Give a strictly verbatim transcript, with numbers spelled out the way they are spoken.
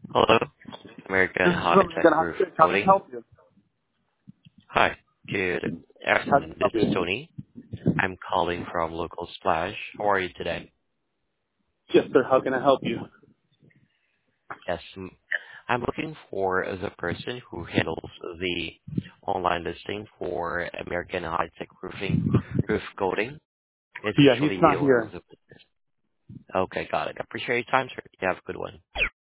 Hello, American This is High American Tech Roof High Tech. How can I Coating. help you? Hi, good How can afternoon. I This help is you? Tony. I'm calling from Local Splash. How are you today? Yes, sir. How can I help you? Yes, m- I'm looking for the person who handles the online listing for American High Tech Roofing Roof Coating. It's Yeah, he's usually the not owner of here. the. Okay, got it. Appreciate your time, sir. You have a good one.